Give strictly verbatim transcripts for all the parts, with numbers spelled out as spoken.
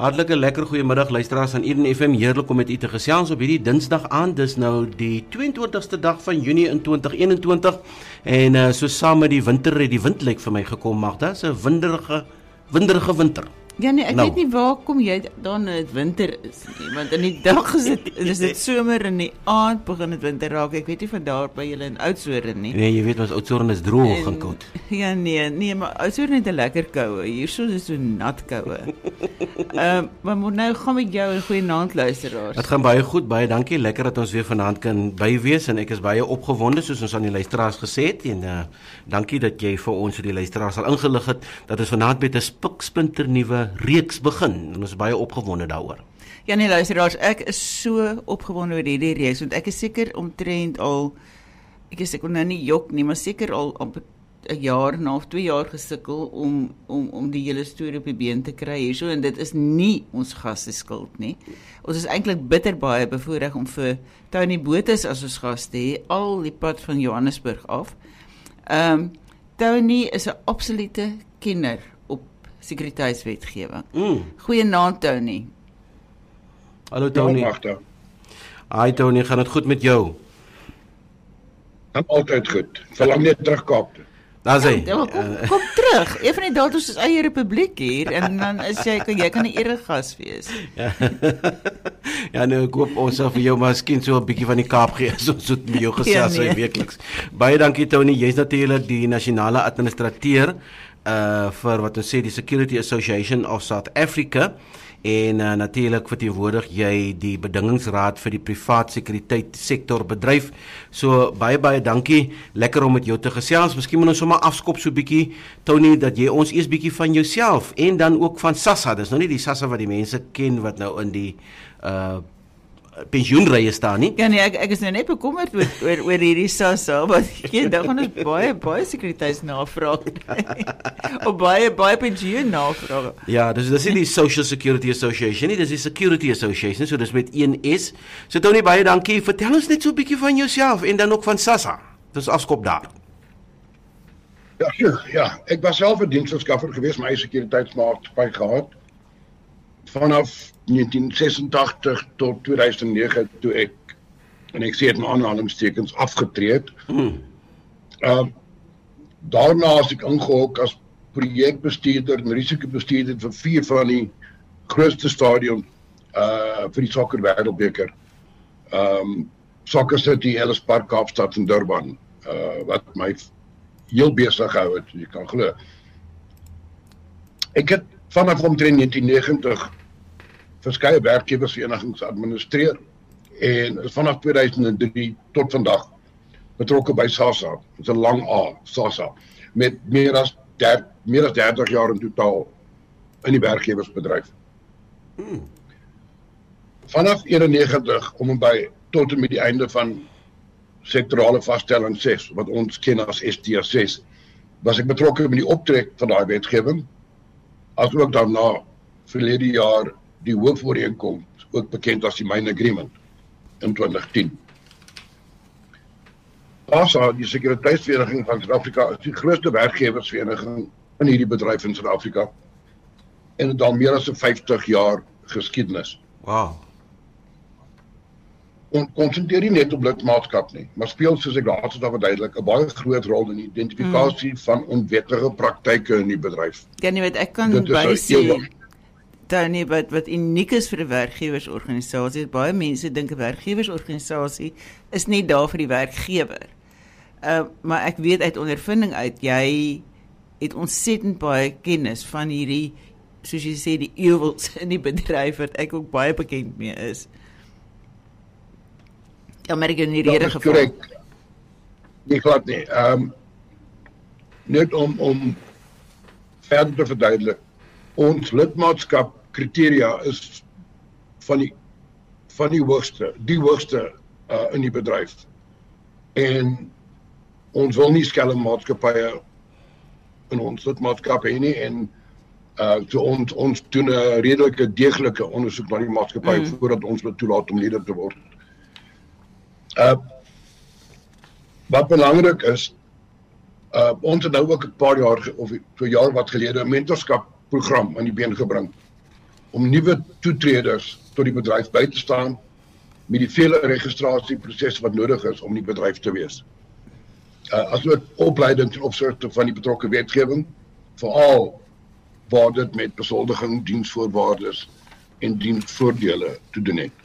Hartlike lekker goeiemiddag luisteraars aan Eden F M, heerlik om met u te gesels op hierdie Dinsdag aand. Dis nou die twee-en-twintigste dag van Junie in twintig eenentwintig en uh, so saam met die winter het die wind lyk vir my gekom, Magda. Dis 'n winderige winderige winter. Ja nee, ek nou. weet nie waar kom jy dan nou dit winter is nie, want in die dag is dit is dit somer en in die aand begin dit winter raak. Ek weet nie van daar by julle in Oudtshoorn nie. Nee, jy weet ons Oudtshoorn is droog en koud. Ja nee, nee, maar Oudtshoorn het 'n lekker koue. Hierso is so nat koue. Ehm, uh, maar moet nou gaan met jou en goeienaand luisteraars. Dit gaan baie goed, baie dankie. Lekker dat ons weer vanaand kan bywees en ek is baie opgewonde soos ons aan die luisteraars gesê het en uh, dankie dat jy vir ons vir die luisteraars al ingelig het dat ons vanaand met 'n spiksplinter nuwe reeks begin en ons is baie opgewonde daaroor. Ja nee luisteraars, ek is so opgewonde oor hierdie reeks want ek is seker omtrent al ek is ek wil nou nie jok nie, maar seker al amper 'n jaar en 'n half, twee jaar gesukkel om om om die hele storie op die been te kry hierso en dit is nie ons gas se skuld nie. Ons is eintlik bitter baie bevoorreg om vir Tony Botha as ons gas te hê, al die pad van Johannesburg af. Ehm um, Tony is 'n absolute kenner op sekuriteitswetgewing. Mm. Goeienaand Tony. Hallo Tony. Hi Tony, gaan dit goed met jou? Gaan altyd goed. Verlang net terug Kaap toe. Daar's hy. Ja, kom, kom terug. Een van die dae is ons eie republiek hier en dan is jy kan jy kan 'n eregas wees. Ja. Ja, nou ek hoop ons sal vir jou miskien so 'n bietjie van die Kaap gee as ons dit met jou gesels ja, nee. weekliks. Baie dankie Tony, jy's natuurlik die nasionale administrateur uh vir wat ons sê die Security Association of South Africa. En uh, natuurlik verteenwoordig jy die bedingingsraad vir die privaat sekuriteit sektor bedryf. So baie baie dankie. Lekker om met jou te gesels. Miskien moet ons sommer afskop so bietjie Tony dat jy ons eers bietjie van jouself en dan ook van SASSA. Dis nou nie die SASSA wat die mense ken wat nou in die uh pensioenrye staan nie. Ja nee, ek ek is nou net bekommerd oor oor, oor hierdie SASSA, want ek dan gaan ons baie baie sekuriteitsnavrae kry. Of baie baie pensioennavrae. Ja, dis dis nie die Social Security Association nie, dis die Security Association, so dis met een S. So Tony, baie dankie. Vertel ons net so 'n bietjie van jouself en dan ook van SASSA. Dis afskop daar. Ja, ja, ek was self 'n diensverskaffer gewees, my eie sekuriteitsmaatskappy gehad. Vanaf negentien sesentagtig tot tweeduisend nege toe ek en ek sê dit in aanhalingstekens afgetree het. Hmm. Uh, daarna as ek ingehok as projekbestuurder en risikobestuurder vir vier van die grootste stadions uh vir die sokker wêreldbeker. Um Soccer City, Ellis Park, Kaapstad en Durban. Uh wat my heel besig gehou het, jy kan glo. Ek het vanaf omtrent negentien negentig verskeie werkgewersverenigings administreer en is vanaf tweeduisend drie tot vandag betrokke by SASSA. Dit is 'n lang A, SASSA, met meer as dertig, meer as dertig jaar in totaal in die werkgewersbedryf. Hmm. Vanaf eenennegentig om en by tot en met die einde van sektorale vaststelling ses, wat ons ken as S T A ses, was ek betrokke met die optrek van daai wetgewing, as ook daarna verlede jaar die hoofooreenkoms, ook bekend as die Mine Agreement in twintig tien. SASSA, die Sekuriteitsvereniging van Suid-Afrika, is die grootste werkgewersvereniging in hierdie bedryf in Suid-Afrika en het al meer as vyftig jaar geskiedenis. Wow. Ons konsentreer nie net op lidmaatskap nie, maar speel, soos ek laatst het al verduidelik, 'n baie groot rol in die identifikasie mm. van onwettige praktyke in die bedryf. Ja, nie weet, ek kan bysê Tony, wat, wat uniek is vir 'n werkgewersorganisasie, baie mense dink 'n werkgewersorganisasie is nie daar vir die werkgewer. Uh, maar ek weet uit ondervinding uit, jy het ontsettend baie kennis van hierdie, soos jy sê, die ewels in die bedryf, wat ek ook baie bekend mee is. Ja, maar ek in die rede geval. Dat is korrek. Nie glad nie. Um, net om, om verder te verduidelik, ons lidmaatskap kriteria is van die van die hoogste, die hoogste uh, in die bedryf. En ons wil nie skelm maatskappye in ons lidmaatskap hê nie en uh, so ons ons doen 'n redelike deeglike ondersoek na die maatskappy mm. voordat ons dit toelaat om lid te word. Uh, wat belangrik is, uh, ons het nou ook 'n paar jaar of so jaar wat gelede 'n mentorskap program aan die been gebring om nuwe toetreders tot die bedryf by te staan met die vele registrasieprosesse wat nodig is om die bedryf te wees. Uh, as ook opleiding ten opsigte van die betrokke wetgewing, veral waar dit met besoldiging, diensvoorwaardes en diensvoordele te doen het.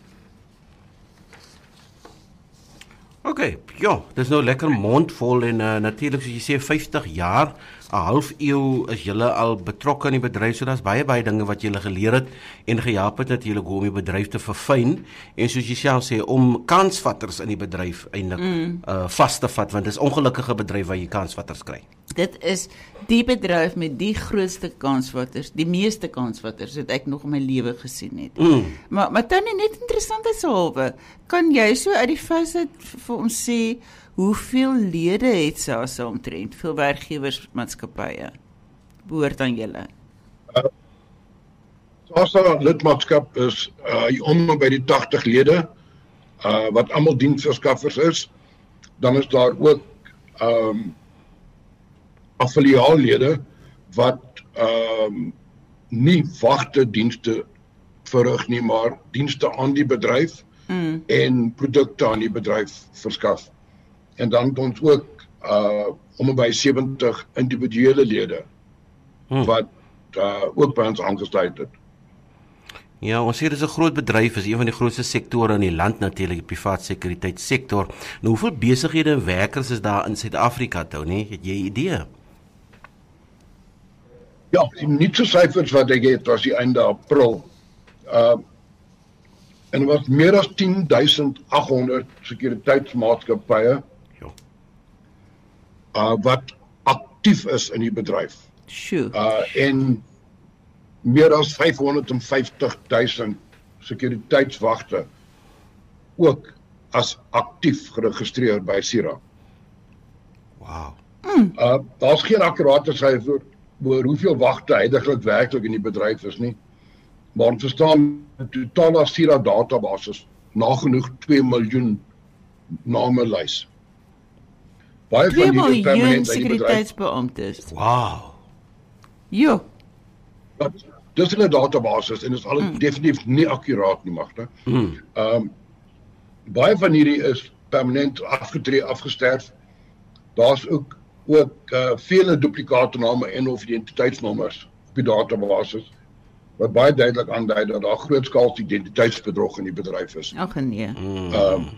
Oké, okay, ja, dis nou lekker mondvol en uh, natuurlik soos jy sê vyftig jaar, 'n half eeu is julle al betrokke in die bedryf, so daar's baie baie dinge wat julle geleer het en gehelp het natuurlik om die bedryf te verfyn en soos jy self sê om kansvatters in die bedryf eintlik mm. uh, vas te vat, want dis 'n ongelukkige bedryf waar jy kansvatters kry. Dit is die bedryf met die grootste kansvatters, die meeste kansvatters wat ek nog in my lewe gesien het. Mm. Maar maar Tannie, net interessantheidshalwe, kan jy so uit die vas uit vir ons sê hoeveel lede het SASSA omtrent, veel werkgewersmaatskappye behoort aan julle? Uh, SASSA lidmaatskap is uh, om by die tagtig lede, uh, wat almal diensverskaffers is. Dan is daar ook um, affiliaallede wat um, nie wagte dienste verrig nie, maar dienste aan die bedryf mm. en produkte aan die bedryf verskaf. En dan het ons ook uh, om en by sewentig individuele lede hmm. wat uh, ook by ons aangesluit het. Ja, ons sê dis 'n groot bedryf, is een van die grootste sektore in die land natuurlik, die privaat sekuriteitssektor. Nou hoeveel besighede en werkers is daar in Suid-Afrika toe, nee? Het jy 'n idee? Ja, die nuutste syfers wat ek het was die einde April. Uh, en er was meer as tien duisend agt honderd sekuriteitsmaatskappye Uh, wat actief is in die bedryf. Sure. Uh, en meer as vyfhonderdvyftig duisend sekuriteitswagte ook as actief geregistreer by SIRA. Wow. Mm. Uh, daar's geen akkurate syfer oor hoeveel wagte heidaglik werklik in die bedryf is nie. Maar ons verstaan die totale SIRA database nagenoeg twee miljoen name lys. Baie twee van die miljoen sekuriteitsbeamptes. Wow. Jo. Dat, dis in 'n database en is al mm. definitief nie akkuraat nie, magte. Mm. Um, baie van hierdie is permanent afgetree, afgesterf. Daar's ook ook uh, vele duplikaatename en of identiteitsnommers op die database wat baie duidelik aandui dat daar grootskaalse identiteitsbedrog in die bedryf is. Ag nee. Mm. Um,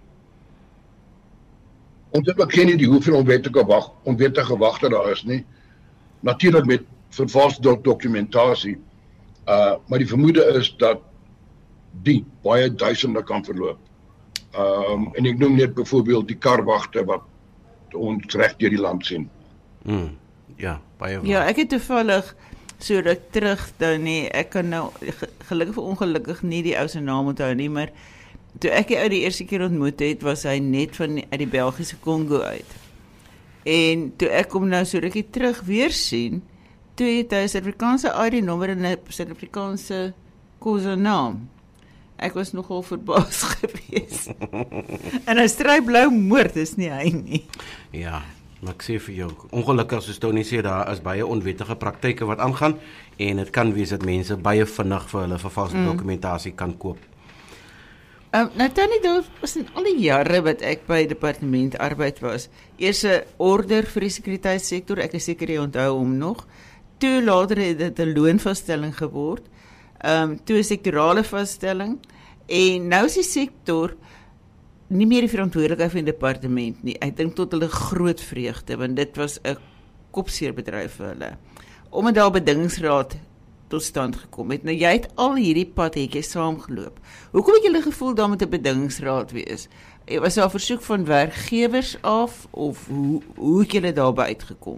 Ons het ook geen idee hoeveel onwettige wag, onwettige wagte daar is nie. Natuurlik met vervalste dok dokumentasie. Uh, maar die vermoede is dat die baie duisende kan verloop. Um, en ek noem net byvoorbeeld die karwagte wat ons reg deur die land sien. Mm. Ja, baie waar. Ja, ek het toevallig so ruk terug dan nie, ek kan nou gelukkig of ongelukkig nie die ou se naam onthou nie, maar toe ek die ou die eerste keer ontmoet het, was hy net van uit die Belgiese Kongo uit. En toe ek hom nou so rukkie terug weer sien, toe het hy 'n Suid-Afrikaanse I D-nommer en 'n Suid-Afrikaanse kosenaam. Ek was nogal verbaas gewees. En hy stry blou moord, is nie hy nie. Ja, maar ek sê vir jou, ongelukkig soos Tony sê, daar is baie onwettige praktyke wat aangaan, en dit kan wees dat mense baie vinnig vir hulle vervalste mm. dokumentasie kan koop. Um, nou Tannie, daar was in al die jare wat ek by departement arbeid was, eers 'n order vir die sekuriteitssektor, ek is seker jy onthou hom nog, toe later het dit 'n loonvaststelling geword, um, toe 'n sektorale vaststelling, en nou is die sektor nie meer die verantwoordelikheid van die departement nie, ek dink tot hulle groot vreugde, want dit was 'n kopseer bedryf vir hulle, omdat daar 'n bedingingsraad tot stand gekom het. Nou jy het al hierdie pad het jy saamgeloop. Hoekom het julle gevoel daar moet 'n bedingingsraad wees? Was daar 'n versoek van werkgewers af of hoe hoe het julle daarby uitgekom?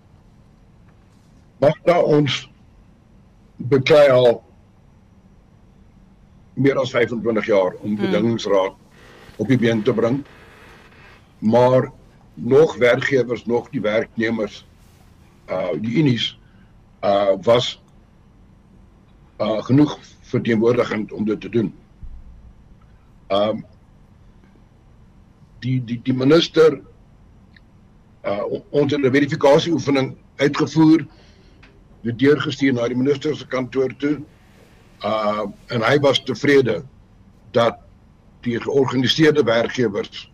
Maar nou ons beklei al meer as vyfentwintig jaar om bedingingsraad hmm. op die been te bring. Maar nog werkgewers, nog die werknemers, uh die unies uh was Uh, genoeg verteenwoordigend om dit te doen. Um, die, die, die minister, uh, ons het 'n verifikasie oefening uitgevoer, dit deurgestuur na die minister se kantoor toe, Uh, en hy was tevrede dat die georganiseerde werkgewers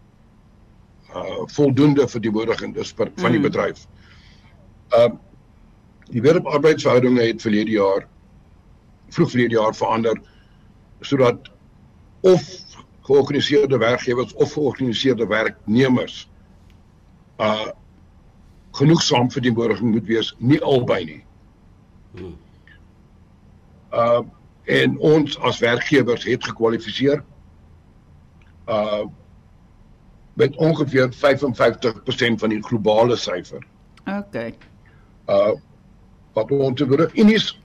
uh, voldoende verteenwoordigend is van mm. die bedryf. Uh, die wêreldarbeidsverhoudinge het verlede jaar, vroeg verlede jaar verander, sodat of georganiseerde werkgewers of georganiseerde werknemers uh, genoegsaam verteenwoordiging moet wees, nie albei nie. Hmm. Uh, en ons as werkgewers het gekwalifiseer uh, met ongeveer vyf en vyftig persent van die globale syfer. Okay. Uh, wat ons betref, Unies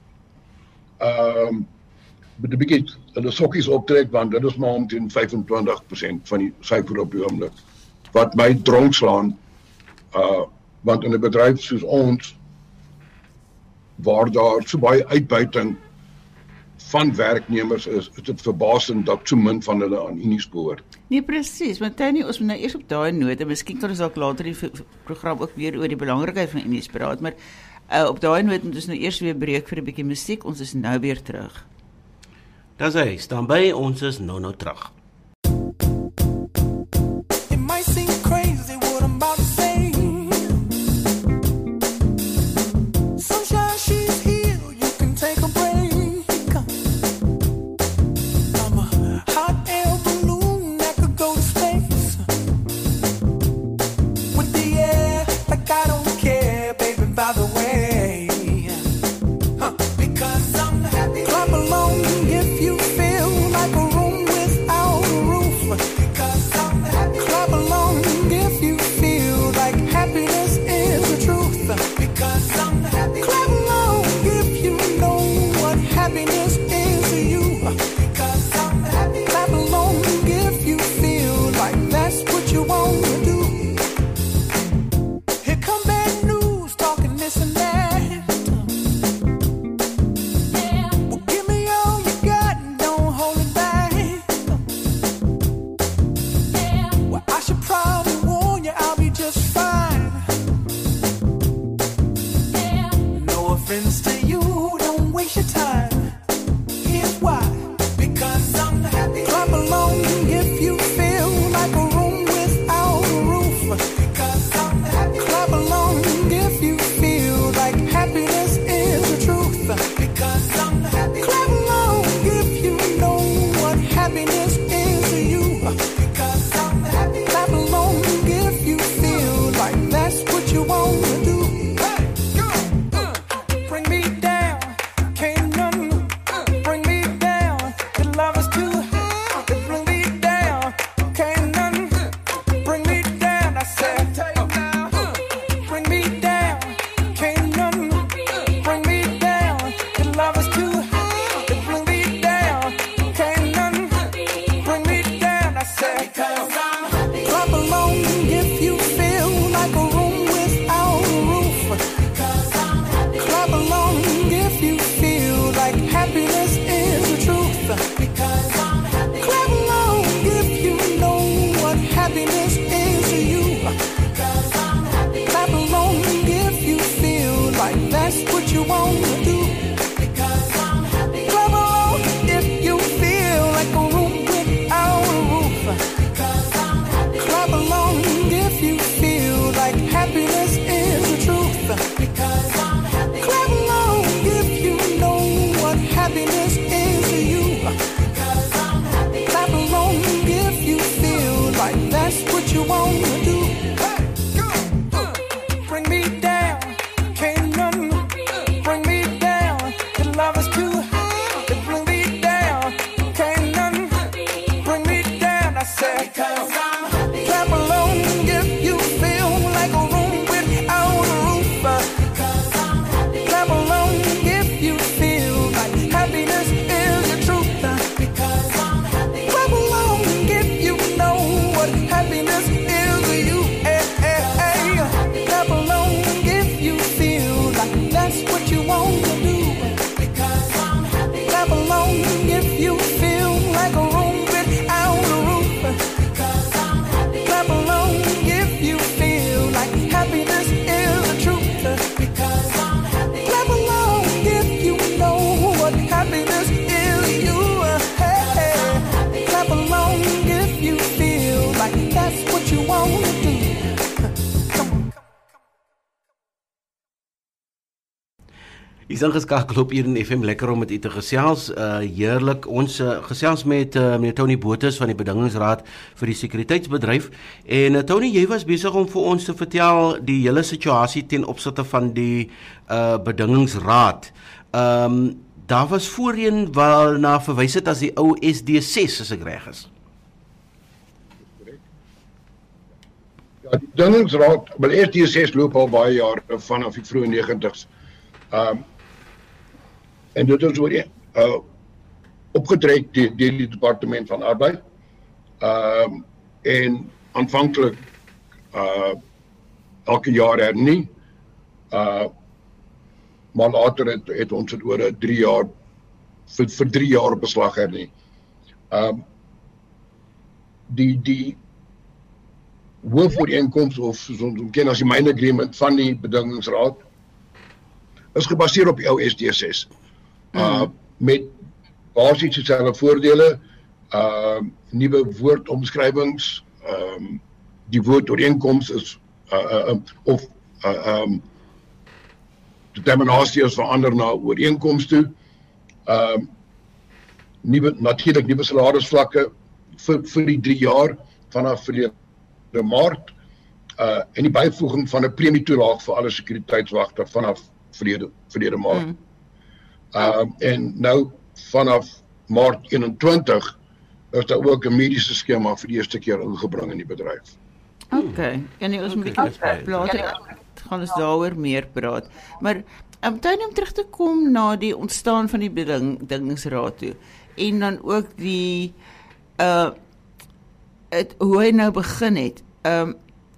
uh, met 'n bietjie hulle sokkies optrek, want dit is maar omtrent vyf en twintig persent van die syfer op die oomblik. Wat my dronk slaan, uh, want in 'n bedryf soos ons, waar daar so baie uitbuiting van werknemers is, is dit verbasend dat so min van hulle aan Unies behoort. Nee, presies, want Tony, ons moet nou eers op daai noot, en miskien kan ons dalk later die program ook weer oor die belangrikheid van Unies praat, maar uh, op daai noot moet ons nou eers weer breek vir 'n bietjie musiek, ons is nou weer terug. Dis hy, staan by, ons is nou nou terug. Clap along if you feel like a room without a roof. like that's what you want to do. Is ingeskakel op hier in F M, lekker om met u te gesels. Uh, heerlik, ons uh, gesels met uh, meneer Tony Botha van die Bedingingsraad vir die Sekuriteitsbedryf. En uh, Tony, jy was besig om vir ons te vertel die hele situasie ten opsigte van die uh, Bedingingsraad. Um, daar was voorheen waarna verwys het as die ou S D ses, as ek reg is. Ja, die Bedingingsraad, maar S D ses loop al baie jare vanaf die vroeë negentigs. Um, En dit is oor uh, opgetrek deur die, die departement van arbeid. Um, en aanvanklik uh, elke jaar hernie. Uh, maar later het, het ons het oor drie jaar, vir, vir drie jaar beslag hernie. Um, die die hoofooreenkoms of soos ons ken as die main agreement van die Bedingingsraad is gebaseer op die ou S D ses. Uh, met basies dieselfde voordele, uh, nuwe woordomskrywings, um, die woordooreenkoms is uh, uh, of uh, um, die terminasie is verander na ooreenkoms toe. Um, nuwe natuurlik nuwe salarisvlakke vir vir die drie jaar vanaf verlede Maart, uh, en die byvoeging van 'n premietoelaag vir alle sekuriteitswagte vanaf verlede verlede Maart. Mm. Uh, en nou vanaf Maart eenentwintig is daar ook 'n mediese skema vir die eerste keer ingebring in die bedryf. OK, en jy ons 'n bietjie later gaan ons daaroor meer praat. Maar um, Tony, om terug te kom na die ontstaan van die Bedingingsraad toe en dan ook die uh het, hoe hy nou begin het. Um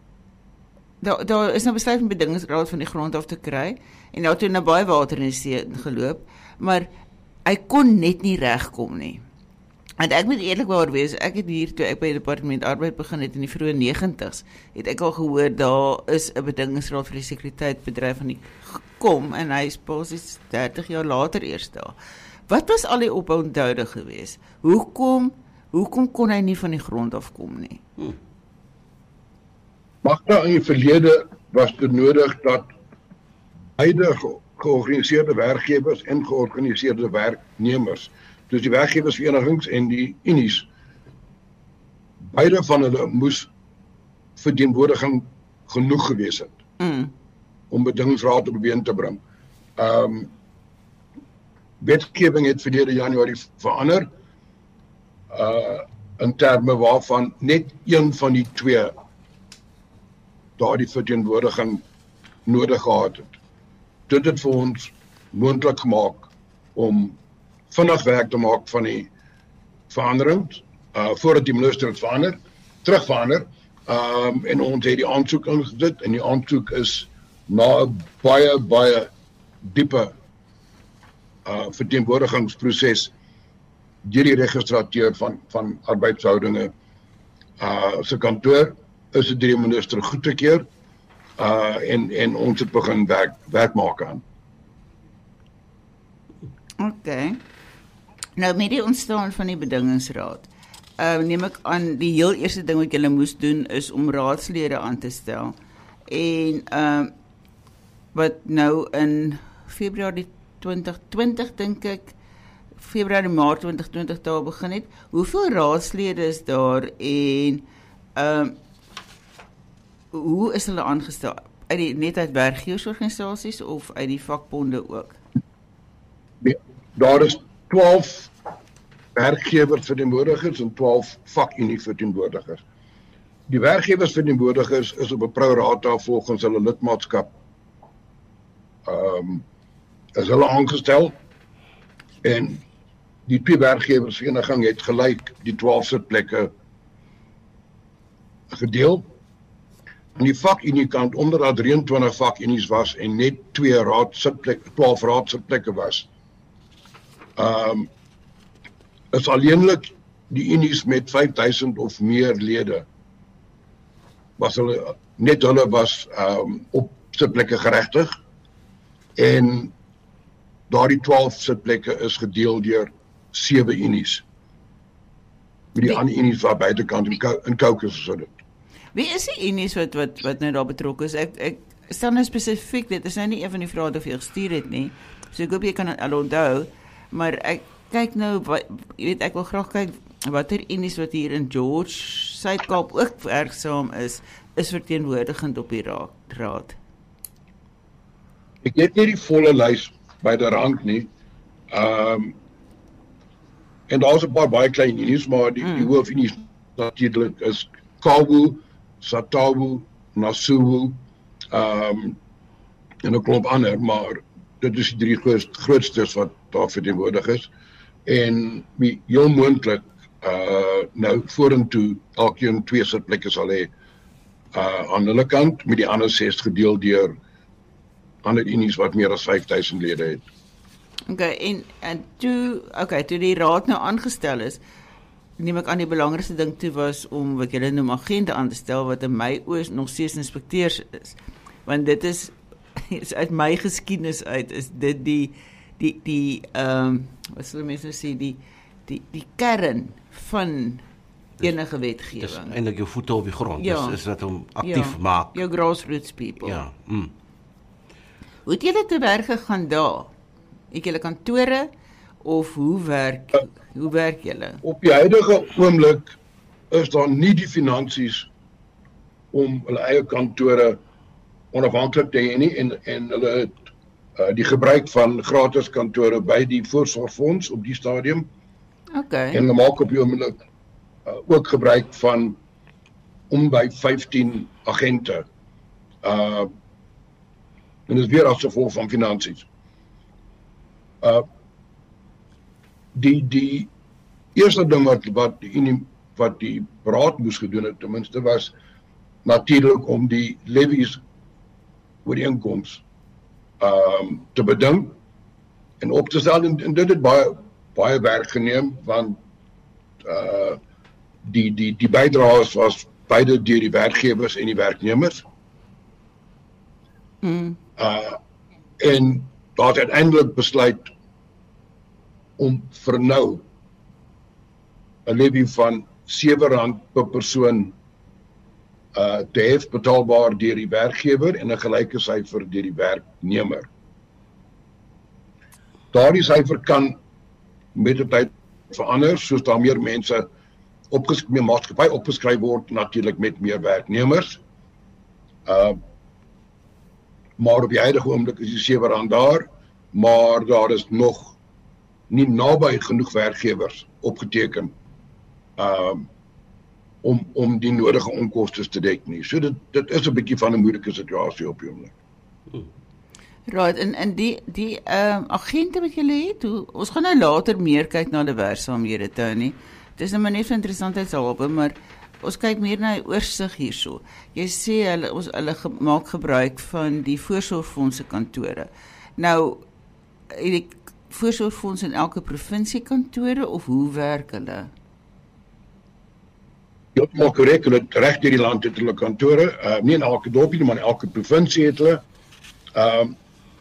daar daar is nou besluit om Bedingingsraad van die grond af te kry en daar toe nou baie water in die see geloop. Maar hy kon net nie regkom nie. En ek moet eerlikwaar wees, ek het hier toe ek by die Departement Arbeid begin het in die vroeë negentigs, het ek al gehoor daar is 'n Bedingingsraad vir die sekuriteit bedryf van die gekom en hy is basies dertig jaar later eers daar. Wat was al die opontoude geweest? Hoekom hoekom kon hy nie van die grond af kom nie? Hmm. Magda in die verlede was dit nodig dat beide georganiseerde werkgewers en georganiseerde werknemers, dus die werkgewersverenigings en die unies, beide van hulle moes verteenwoordiging genoeg gewees het mm. om Bedingingsraad op die been te bring. Um, wetgewing het verlede Januarie verander uh, in terme waarvan net een van die twee daardie verteenwoordiging nodig gehad het. Dit het vir ons moontlik gemaak om vinnig werk te maak van die verandering, uh, voordat die minister het verander, terug verander, um, en ons het die aansoek ingesit, en die aansoek is na 'n baie, baie diepe uh, verteenwoordigingsproses deur die registrateur van, van arbeidshoudinge uh, se kantoor, is dit deur die minister goedgekeur, Uh, en, en ons het begin werk, werk maak aan. OK. Nou met die ontstaan van die Bedingingsraad, uh, neem ek aan die heel eerste ding wat julle moes doen is om raadslede aan te stel. En uh, wat nou in Februarie twintig twintig dink ek, Februarie Maart twintig twintig daar begin het. Hoeveel raadslede is daar en uh, hoe is hulle aangestel? Uit die, net uit werkgewersorganisasies of uit die vakbonde ook? Nee, daar is twaalf werkgewersverteenwoordigers en twaalf vakunieverteenwoordigers. Die werkgewersverteenwoordigers is op 'n pro rata volgens hulle lidmaatskap um, is hulle aangestel en die twee werkgewersvereniging het gelyk die twaalf sitplekke gedeel. Aan die vakunie kant, omdat daar drieëntwintig vakunies was en net twee raad sitplekke, twaalf raad sitplekke was, um, is alleenlik die unies met vyf duisend of meer lede, was hulle, net hulle was um, op sitplekke geregtig, en daardie twaalf sitplekke is gedeel deur sewe unies. met die Wie- ander unies wat buitekant in Cau- in Caucasus so dit. Wie is die unies wat wat wat nou daar betrokke is? Ek ek stel nou spesifiek, dit is nou nie een van die vrae wat jy gestuur het nie. So ek hoop jy kan dit al onthou, maar ek kyk nou wat jy weet ek wil graag kyk watter unies wat hier in George Suid-Kaap ook werksaam is, is verteenwoordigend op die raad. raad. Ek het nie die volle lys by die rand nie. Ehm um, en daar's 'n paar baie klein unies, maar die, mm. die hoofunies natuurlik is Kawu, Satawu, Nasuwu, ehm um, en 'n klomp ander, maar dit is die drie groot, grootstes wat daar verteenwoordig is. En wie heel moontlik uh nou vorentoe elkeen twee sitplekke sal hê uh aan hulle kant, met die ander ses gedeel deur ander unies wat meer as vyf duisend lede het. Okay, en en toe, okay, toe die raad nou aangestel is, neem ek aan die belangrikste ding toe was om wat julle noem agente aan te stel wat in my oë nog steeds inspekteurs is. Want dit is, is uit my geskiedenis uit is dit die die die ehm um, wat sal mense sê die die die kern van enige Dis wetgewing. eintlik jou voete op die grond. Ja. Dis is wat hom aktief Ja, maak. Jou grassroots people. Ja. Mm. Hoe het julle te werk gegaan daar? Het julle kantore of hoe werk hoe werk julle? Op die huidige oomblik is daar nie die finansies om hulle eie kantore onafhanklik te hê nie en en hulle het uh, die gebruik van gratis kantore by die voorsorgfonds op die stadium Okay. en hulle maak op die oomblik uh, ook gebruik van om by vyftien agente. Uh en dit is weer as gevolg van finansies. Uh die die eerste ding wat wat die wat die raad moes gedoen het ten minste was natuurlik om die levies ooreenkoms ehm um, te beding en op te stel en, en dit het baie baie werk geneem want uh die die die bydraes was beide deur die werkgewers en die werknemers. Mm. Uh en daar het uiteindelik besluit om vir nou 'n levy van sewe rand per persoon uh te hef betaalbaar deur die werkgewer en 'n gelyke syfer deur die werknemer. Daardie syfer kan met die tyd verander soos daar meer mense opgeskryf meer maatskappy opgeskryf word natuurlik met meer werknemers. Uh maar op die huidige oomblik is die sewe rand daar, maar daar is nog nie naby genoeg werkgewers opgeteken uh, om om die nodige onkoste te dek nie. So dit dit is 'n bietjie van 'n moeilike situasie op die oomblik. Right, en en die die ehm um, agente wat julle het, hoe, ons gaan nou later meer kyk na die werksaamhede Tony. Dit is nou maar net vir interessantheidshalwe, maar ons kyk meer na die oorsig hierso. Jy sê hulle ons hulle ge, maak gebruik van die voorsorgfonds se kantore. Nou het die voorsorgfonds in elke provinsie kantore of hoe werk hulle? Heeltemal korrek, hulle het reg deur die land het hulle kantore, uh, nie in elke dorpie nie, maar in elke provinsie het hulle. Ehm um,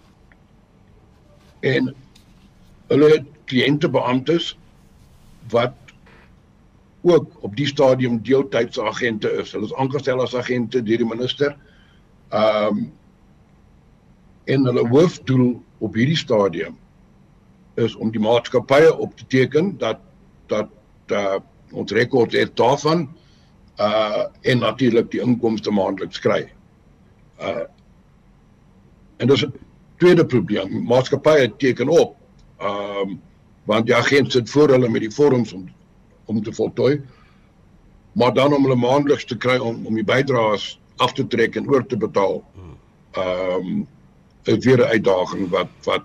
en hulle het kliëntebeamptes wat ook op die stadium deeltydse agente is. Hulle is aangestel as agente deur die minister. Ehm um, en hulle hoofdoel op hierdie stadium is om die maatskappye op te teken dat dat uh, ons rekord het daarvan uh en natuurlik die inkomste maandeliks kry. Uh en dis 'n tweede probleem. Maatskappye teken op. Ehm um, want die agent sit voor hulle met die vorms om om te voltooi. Maar dan om hulle maandeliks te kry om om die bydraes af te trek en oor te betaal. Ehm um, is weer 'n uitdaging wat wat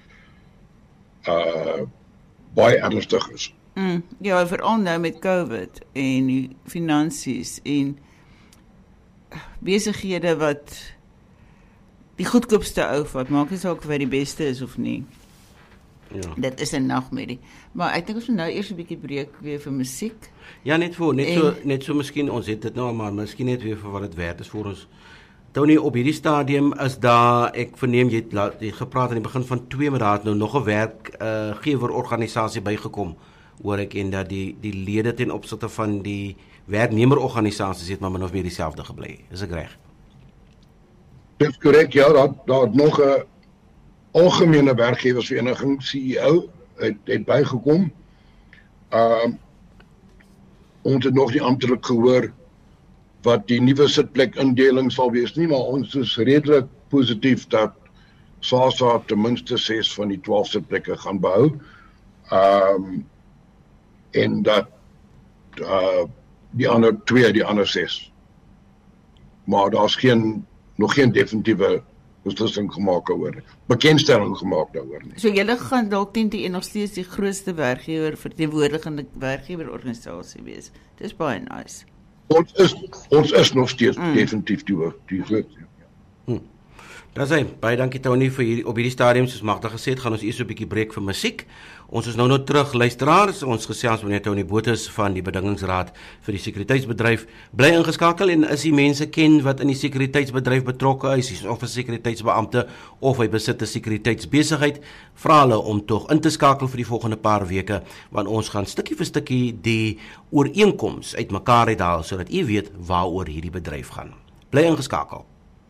uh baie ernstig is. Mm, ja, veral nou met COVID en die finansies en besighede wat die goedkoopste ou wat maak nie saak of hy die beste is of nie. Ja. Dit is 'n nagmerrie. Maar ek dink ons moet nou eers 'n bietjie breek weer vir musiek. Ja, net voor, net En- so net so miskien ons het dit nou maar miskien net weer vir wat dit werd is vir ons. Tony, op hierdie stadium is daar, ek verneem jy het, laat, jy het gepraat aan die begin van twee, maar daar het nou nog 'n werk uh, gewer organisasie bygekom hoor ek, en dat die, die lede ten opsigte van die werknemerorganisasies het maar min of meer dieselfde gebly. Is ek reg? Dis korrek, ja, daar daar nog 'n algemene werkgewersvereniging, C E O, het, het bygekom. Uh, ons het nog nie amptelik gehoor wat die nuwe sitplek-indeling sal wees nie, maar ons is redelik positief dat SASSA ten minste ses van die twaalf sitplekke gaan behou. Um, en dat uh, die ander twee, die ander ses. Maar daar's geen nog geen definitiewe beslissing gemaak oor, bekendstelling gemaak daaroor nie. So julle gaan dalk teen die nog steeds die grootste werkgewer, verteenwoordigende werkgewerorganisasie wees. Dis baie nice. Ons is ons is nog steeds mm. definitief die die grootste. Hm. Daar sê, baie dankie Tony vir hierdie, op hierdie stadium, soos Magda gesê het, gaan ons eers 'n bietjie breek vir musiek. Ons is nou nou terug, luisteraars, ons gesels met meneer Tony Botha van die bedingingsraad vir die sekuriteitsbedryf. Bly ingeskakel en as jy mense ken wat in die sekuriteitsbedryf betrokke is, of 'n sekuriteitsbeampte of hy besit 'n sekuriteitsbesigheid, vra hulle om tog in te skakel vir die volgende paar weke, want ons gaan stukkie vir stukkie die ooreenkoms uitmekaar uithaal sodat u weet waaroor hierdie bedryf gaan. Bly ingeskakel.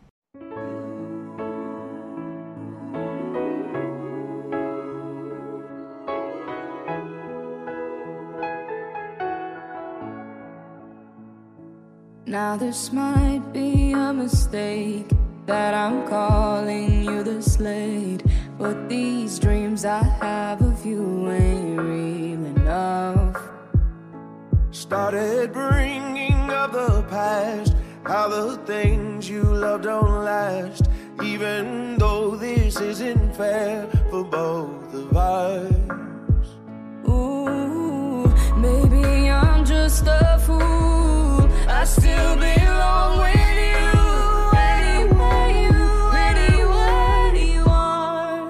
Now this might be a mistake that I'm calling you the Slade, but these dreams I have of you ain't real enough. Started bringing up the past, how the things you love don't last, even though this isn't fair for both of us. Ooh, maybe I'm just a fool, I still belong with you, anywhere you, anywhere you are.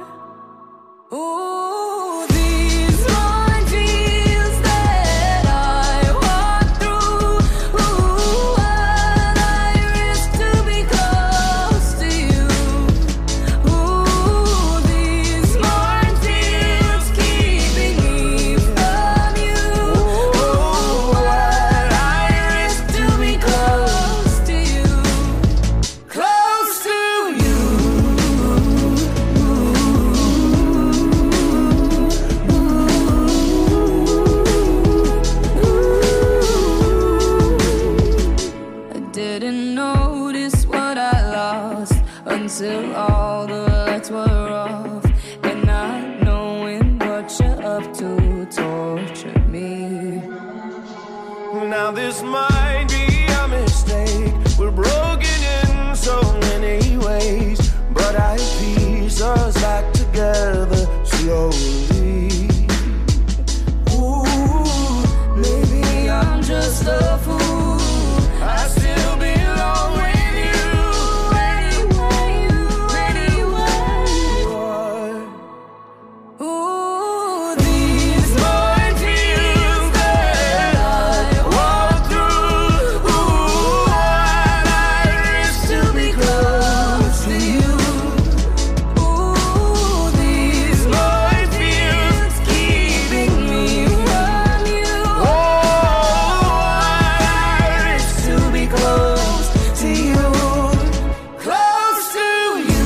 Ooh, these minefields that I walk through, ooh, what I risk to be close to you. Ooh, these minefields keeping me from you. Ooh, what I risk to be close to you, close to you. I didn't notice what I lost until all the lights were off, and not knowing what you're up to tortured me. Now this might be a mistake, we're broken in so many ways, but I piece us back together slowly. Ooh, maybe I'm just a fool, I still belong with you, anywhere you, anywhere you are. Ooh, these Minefields that I walk through, ooh, what I risk to be close to you. ooh, these Minefields keeping me from you. oh, what I risk to be close to you, Close to you.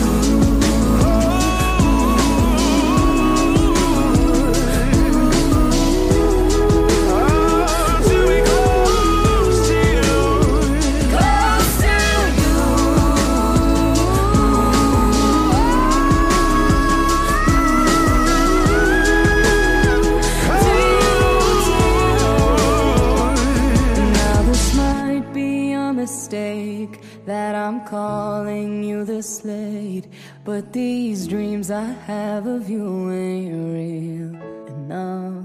oh, to be close to you. Close to you. Now this might be a mistake that I'm calling you the Slade, but these dreams I have of you ain't real enough.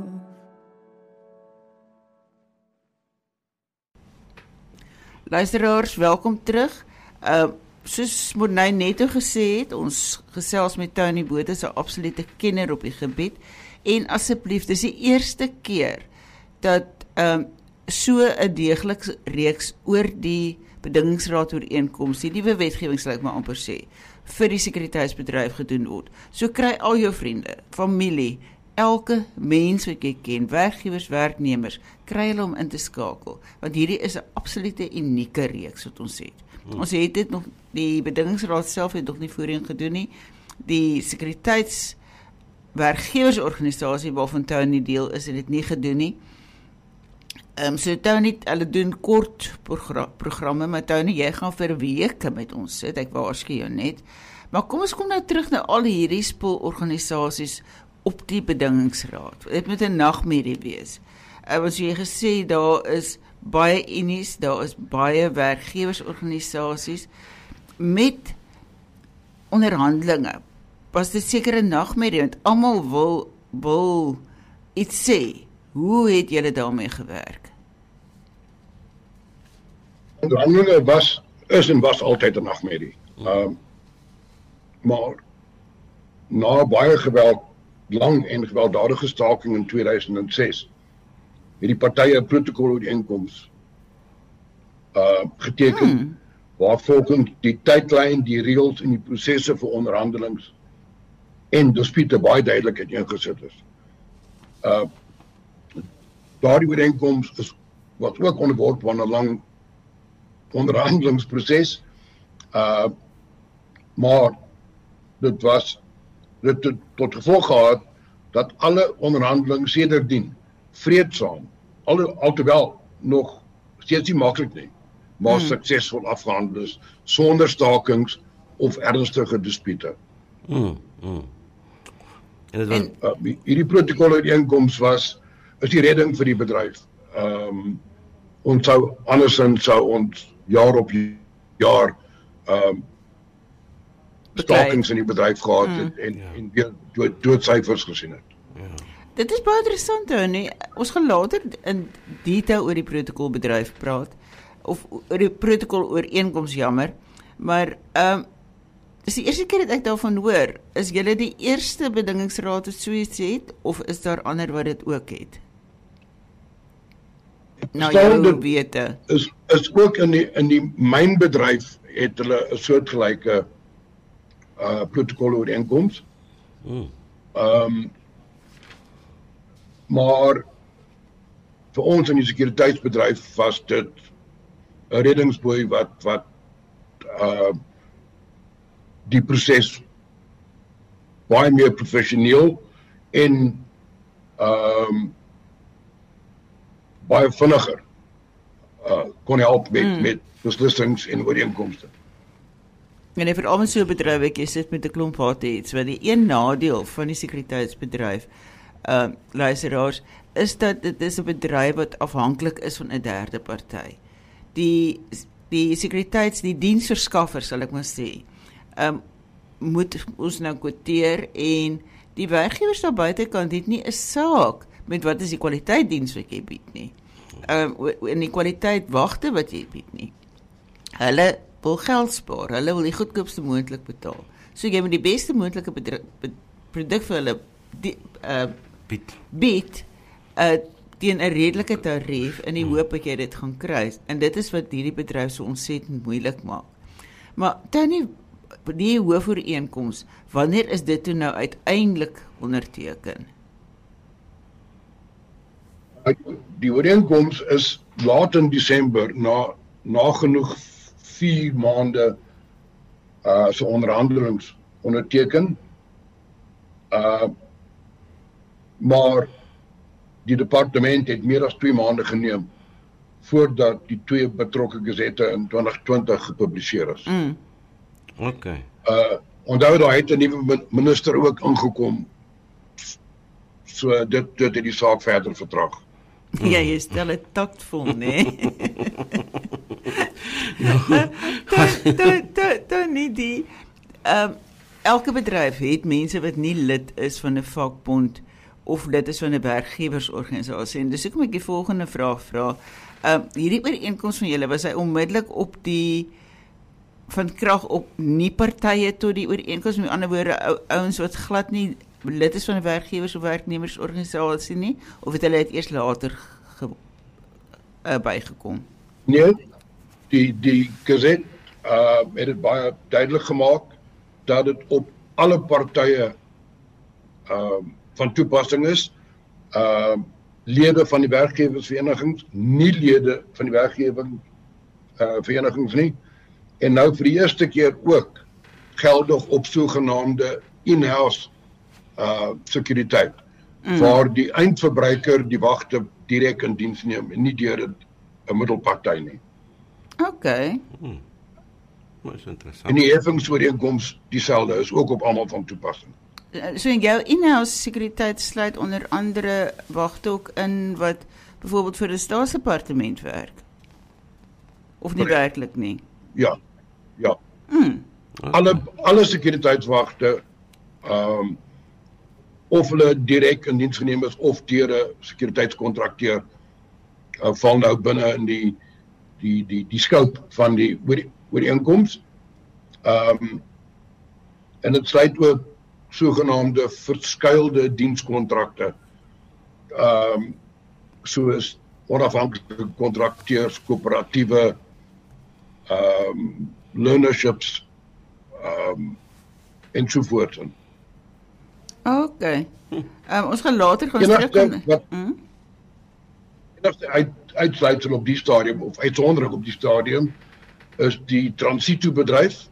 Luisteraars, welkom terug. Uh soos Morney net gesê het, ons gesels met Tony Botha, 'n absolute kenner op die gebied. En asseblief, dis die eerste keer dat um so 'n deeglike reeks oor die bedingingsraad ooreenkoms, die nuwe wetgewing sal ek maar amper sê, vir die sekuriteitsbedryf gedoen word. So kry al jou vriende, familie elke mens wat jy ken, werkgewers, werknemers, kry hulle om in te skakel, want hierdie is 'n absolute unieke reeks wat ons het. Hmm. Ons het dit nog, die bedingingsraad self het nog nie voorheen gedoen nie, die sekuriteits werkgewersorganisasie waarvan Tony deel is, het dit nie gedoen nie. Um, so Tony, hulle doen kort progra programme, maar Tony, jy gaan vir weke met ons sit, ek waarsku jou net. Maar kom ons kom nou terug na al hierdie spoororganisasies op die bedingingsraad. Dit moet 'n nagmerrie wees. Uh, want so jy gesê, daar is baie unies, daar is baie werkgewersorganisasies met onderhandelinge. Was dit seker 'n nagmerrie, want almal wil, wil iets sê. Hoe het julle daarmee gewerk? Onderhandelinge was, is en was altyd 'n nagmerrie. Um, maar na baie geweld, lang en gewelddadige staking in twee duisend ses, het die partye 'n protokolooreenkoms uh, geteken, hmm. waar volgens die tydlyn, die reëls en die prosesse vir onderhandelings en dispute baie duidelik uiteengesit is. Uh, daardie ooreenkoms is wat ook onderworpe aan 'n lang onderhandelingsproses, uh, maar dit was dit het tot gevolg gehad dat alle onderhandelings sedertdien vreedsaam, al, alhoewel nog steeds nie maklik nie, maar hmm. suksesvol afgehandel is, sonder stakings of ernstige dispute. Hmm. Hmm. En dit was en, uh, hierdie protokolooreenkoms was is die redding vir die bedryf. Um, ons sou andersins sou ons jaar op jaar um, stakings in die bedryf gehad mm. en, en, ja. en weer dood, doodsyfers gesien het. Ja. Dit is baie interessant, Tony. Ons gaan later in detail oor die protokolbedryf praat, of oor die protokolooreenkoms, jammer, maar um, dis die eerste keer dat ek daarvan hoor. Is julle die eerste bedingingsraad wat so iets het, of is daar ander wat dit ook het? Nou, jou wete. Is, is ook in die, in die mynbedryf het hulle 'n soortgelyke uh, protokolooreenkoms. Hmm. Um, maar vir ons in die sekuriteitsbedryf was dit 'n reddingsboei wat wat uh, die proses baie meer professioneel en um, baie vinniger uh, kon help met, mm. met beslissings en ooreenkomste. En vir almal so 'n bedryf, ek sit met 'n klomp hate iets, wat die een nadeel van die sekuriteitsbedryf, uh, luisteraars, is dat dit is 'n bedryf wat afhanklik is van 'n derde party. Die die sekuriteits, die diensverskaffer, sal ek maar sê, um, moet ons nou kwoteer, en die werkgewers daar buitekant het nie 'n saak met wat is die kwaliteit diens wat jy bied nie. Um, en die kwaliteit wagte wat jy bied nie. Hulle wil geld spaar, hulle wil die goedkoopste moontlik betaal. So jy moet die beste moontlike produk vir hulle die, uh, bied, bied uh, teen 'n redelike tarief in die hmm. hoop dat jy dit gaan kry. En dit is wat hierdie bedryf so ontsettend moeilik maak. Maar Tony, die hoofooreenkoms, wanneer is dit toe nou uiteindelik onderteken? Die ooreenkoms is laat in Desember, na, na genoeg vier maande uh, so onderhandelings onderteken. Uh, maar die departement het meer as twee maande geneem voordat die twee betrokke gesette in twintig twintig gepubliseer is. Mm. Okay. Uh, onthou daar het 'n nuwe minister ook ingekom, so dit dit het die saak verder vertraag. Ja, jy stel het taktvol, nee. Dan nie die, um, elke bedryf het mense wat nie lid is van 'n vakbond of lid is van 'n werkgewersorganisasie. En dis hoekom ek die volgende vraag vra. Um, hierdie ooreenkoms van julle, was hy onmiddellik op die van krag op nie partye tot die ooreenkoms, met ander woorde, ou, ouens wat glad nie lid is van 'n werkgewers of werknemersorganisasie nie, of het hulle het eers later ge, uh, bygekom? Nee, die die Gazette uh, het dit baie duidelik gemaak dat dit op alle partye uh, van toepassing is. Uh lede van die werkgewersverenigings, nie lede van die werkgewing uh verenigings nie. En nou vir die eerste keer ook geldig op sogenaamde in-house uh sekuriteit, mm. waar die eindverbruiker die wagte direk in diens neem en nie deur 'n middelparty nie. Okay. Hmm. Dat is interessant. En die heffingsooreenkoms dieselfde is ook op almal van toepassing. So in jou in-house sekuriteit sluit onder andere wagte ook in wat byvoorbeeld vir die staatsdepartement werk. Of nie Correct. werklik nie. Ja. Ja. Mm. Alle alle sekuriteitswagte ehm um, of hulle direk in diens geneem is of deur 'n sekuriteitskontrakteur uh, val nou binne in die die die die scope van die ooreenkoms. Ehm um, en dit sluit ook sogenaamde verskuilde dienskontrakte. Ehm um, soos onafhanklike kontrakteurs, koöperatiewe ehm um, learnerships ehm um, ensovoorts. Okay. Um, ons gaan later gaan Enigste terug. wat- Mm? Enigste uit, uitsluitsel op die stadium of uitsondering op die stadium is die transito bedryf.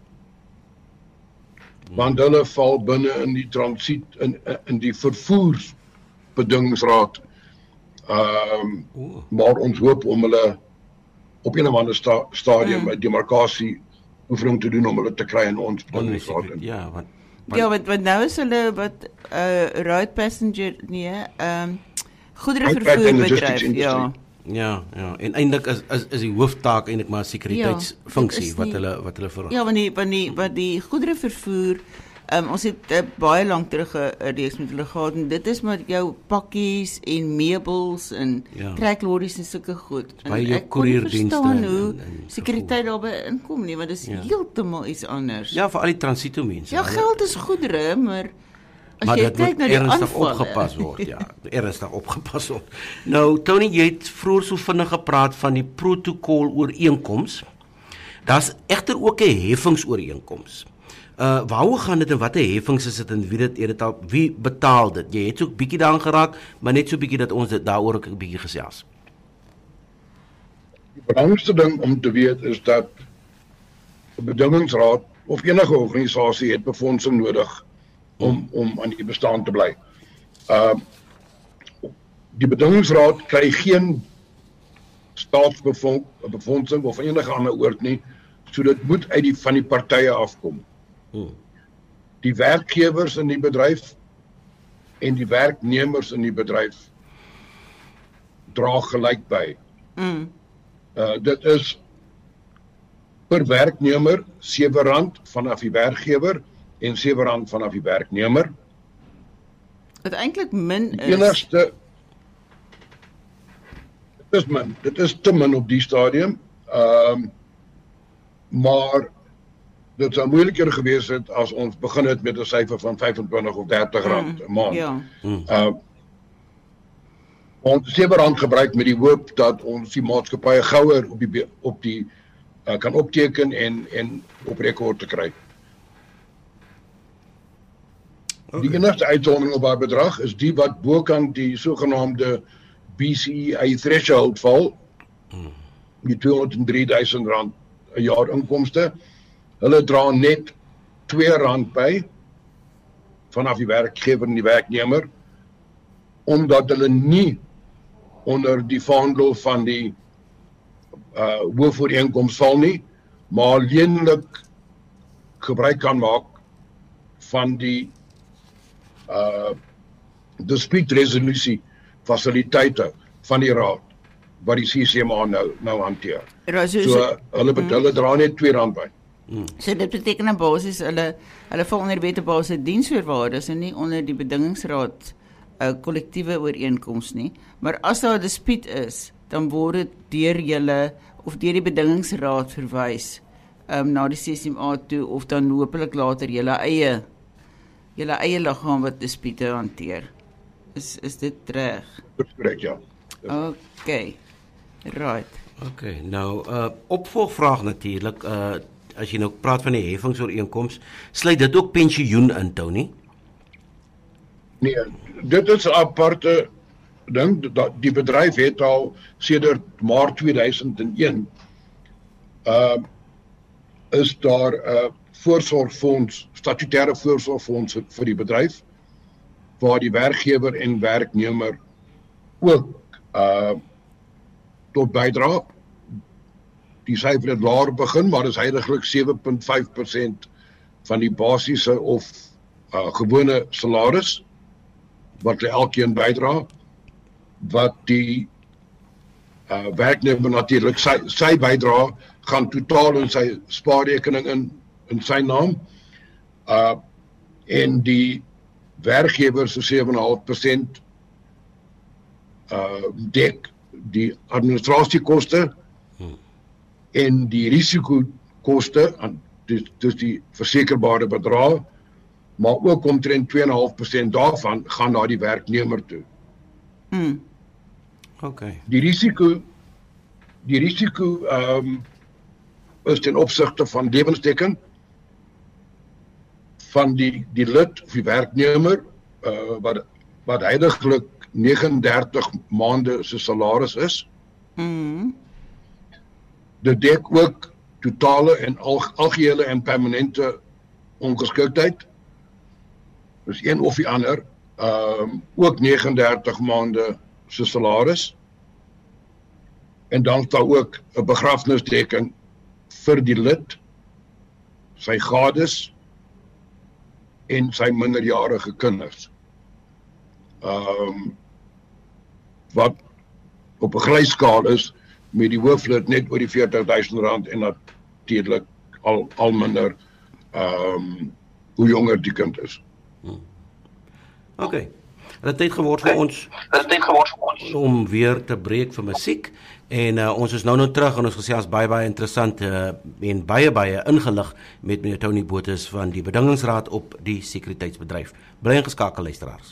Want hulle val binne in die transit in in die vervoersbedingingsraad. Ehm um, Oeh. maar ons hoop om hulle op een of ander sta, stadium 'n Mm. demarkasie oefening te doen om hulle te kry in ons bedingingsraad. Onseker, ja, want Ja, want, want nou is hulle wat uh, road passenger, nee, um, goederevervoerbedryf, ja. ja, ja, en eintlik is is is die hooftaak eintlik maar 'n sekuriteitsfunksie dit is wat nie- hulle wat hulle verrig. Ja, want die, want die, wat die goederevervoer, um, ons het uh, baie lank terug 'n reeks met hulle gehad, en dit is met jou pakkies en meubels en Ja. treklorries en sulke goed. En baie jou ek kon nie koerierdienste verstaan en- hoe en- en sekuriteit daarbey inkom nie, want dit is Ja. heeltemal iets anders. Ja, vir al die transito mense. Ja, Hulle- geld is goedere, maar as maar jy dit kyk moet na die ernstig aanvalle, opgepas word, ja, ernstig opgepas word. Nou, Tony, jy het vroeër so vinnig gepraat van die protokol ooreenkoms. Daar's egter ook 'n heffingsooreenkoms. Uh waaroor gaan dit en watter heffings is dit en wie dit dit al wie betaal dit? Jy het so 'n bietjie daaraan geraak, maar net so 'n bietjie dat ons dit daaroor ook 'n bietjie gesels. Die belangrikste ding om te weet is dat 'n bedingingsraad of enige organisasie het befondsing nodig om om aan die bestaan te bly. Uh die bedingingsraad kry geen staatsbefondsing of enige ander oord nie, so dit moet uit die van die partye afkom. Hmm. Die werkgewers in die bedryf en die werknemers in die bedryf dra gelyk by. Mm. Uh dit is per werknemer sewe rand vanaf die werkgewer en sewe rand vanaf die werknemer. Wat eintlik min Die is. enigste dit is min, dit is te min op die stadium. Ehm um, maar dit sou moeiliker gewees het as ons begin het met 'n syfer van vyfentwintig of dertig rand 'n maand. Ja. Uh ons sewe rand gebruik met die hoop dat ons die maatskappye gouer op die be- op die uh, kan opteken en en op rekord te kry. Okay. Die enigste uitsondering op haar bedrag is die wat bokant die sogenaamde B C E I threshold val. Die tweehonderd drie duisend rand 'n jaar inkomste. Hulle dra net twee rand by vanaf die werkgewer en die werknemer omdat hulle nie onder die vaandel van die uh hoofooreenkoms val nie, maar alleenlik gebruik kan maak van die uh dispute resolusie fasiliteite van die raad wat die C C M A nou nou hanteer. Ja, so, So so, hulle hulle dra net twee rand by. so dit beteken in basis hulle hulle val onder wet op basis diensvoorwaardes en nie onder die bedingingsraad 'n uh, kollektiewe ooreenkoms nie. Maar as daar 'n dispuut is, dan word dit deur julle of deur die bedingingsraad verwys um, na die C C M A toe of dan hopelik later julle eie julle eie liggaam wat dispute hanteer. Is is dit reg? Korrek, ja. Okay. Right. Okay, nou uh opvolgvraag natuurlik, uh as jy nou praat van die heffingsooreenkoms, sluit dit ook pensioen in, Tony? Nee, dit is 'n aparte ding. Die bedryf het al sedert Maart tweeduisend een uh is daar 'n uh, voorsorgfonds, statutêre voorsorgfonds vir die bedryf, waar die werkgewer en werknemer ook uh tot bydra. Die syfer het laer begin, maar is heiliglik sewe komma vyf persent van die basiese of uh, gewone salaris wat hulle elkeen bydra, wat die uh, werknemer natuurlik sy, sy bydra gaan totaal in sy spaarrekening in in sy naam, uh, en die werkgewer se sewe komma vyf persent uh, dek die administratiekoste hmm. en die risikokoste, dus, dus die versekerbare bedrag, maar ook omtrent twee komma vyf persent daarvan gaan na die werknemer toe. Hmm. Okay. Die risiko, die risiko um, is ten opsigte van lewensdekking van die die lid of die werknemer uh, wat wat heiliglik negenendertig maande se salaris is. Mm. Dit dek ook totale en al, algehele en permanente ongeskiktheid. Dus een of die ander, um, ook negenendertig maande se salaris. En dan is daar ook 'n begrafnisdekking vir die lid, sy gades en sy minderjarige kinders. Um, wat op 'n glyskaal is met die hooflid net oor die veertig duisend rand en natuurlik al al minder um, hoe jonger die kind is. Hmm. OK. Dit het tyd geword vir ons. Dit het tyd geword vir ons om weer te breek vir musiek. En uh, ons is nou nou terug en ons gesels baie baie interessant uh, en baie baie ingelig met meneer Tony Botha van die bedingingsraad op die sekuriteitsbedryf. Bly ingeskakel luisteraars.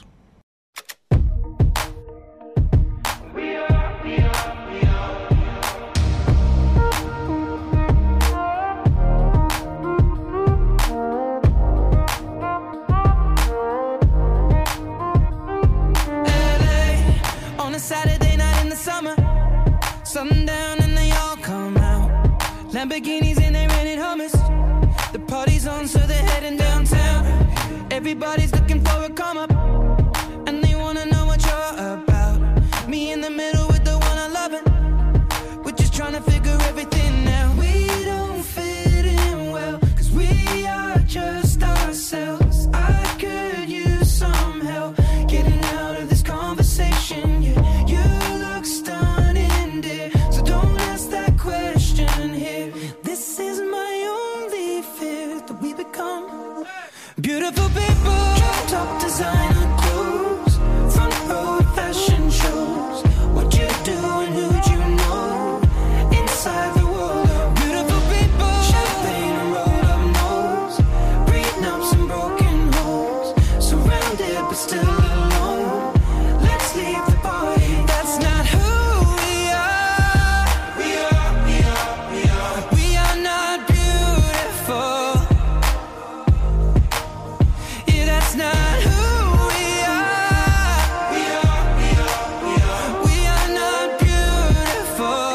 Sundown and they all come out. Lamborghinis and they rented hummus. The party's on, so they're heading downtown. Everybody's looking for a come up, and they wanna know what you're about. Me in the middle with the one I love, and we're just trying to figure everything out. We don't fit in well, cause we are just ourselves. I could use some help getting out of this conversation. Yeah, you look stunning, dear, so don't ask that question here. This is my only fear, that we become beautiful people. Top designer clothes, front row fashion shows. What you do and who'd you know inside the world of beautiful people. Champagne and rolled up nose, breathing up some broken holes. Surrounded but still alone. Let's leave the party. That's not who we are. We are, we are, we are. We are not beautiful. Yeah, that's not who we are. We are, we are, we are. We are not beautiful.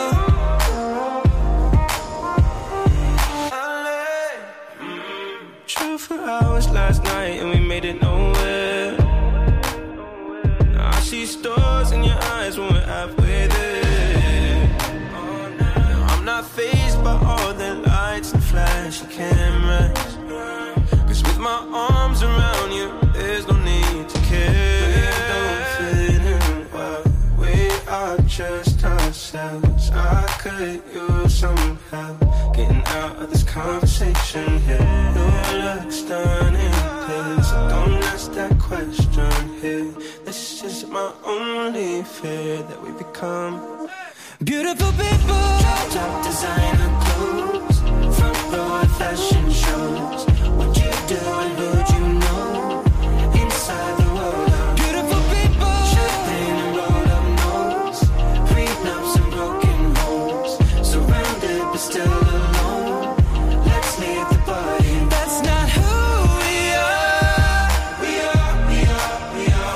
Drove for hours last night and we made it nowhere. Now I see stars in your eyes when we're halfway there. Now I'm not fazed by all the lights and flashy cameras, cause with my arms around you, there's no need to care. We don't fit in well, we are just ourselves. I could use some help getting out of this conversation here. You look stunning, please, so don't ask that question here. This is my only fear, that we become beautiful people. Top designer clothes, front row fashion shows. What you do and who'd you know inside the world of beautiful people. Champagne and rolled up nose, breathing up some broken holes. Surrounded but still alone. Let's leave the party. That's not who we are. We are, we are, we are.